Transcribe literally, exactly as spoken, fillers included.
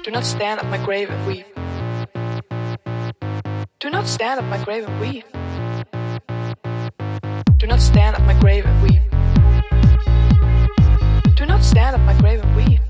Do not stand at my grave and weep. Do not stand at my grave and weep. Do not stand at my grave and weep. Do not stand at my grave and weep.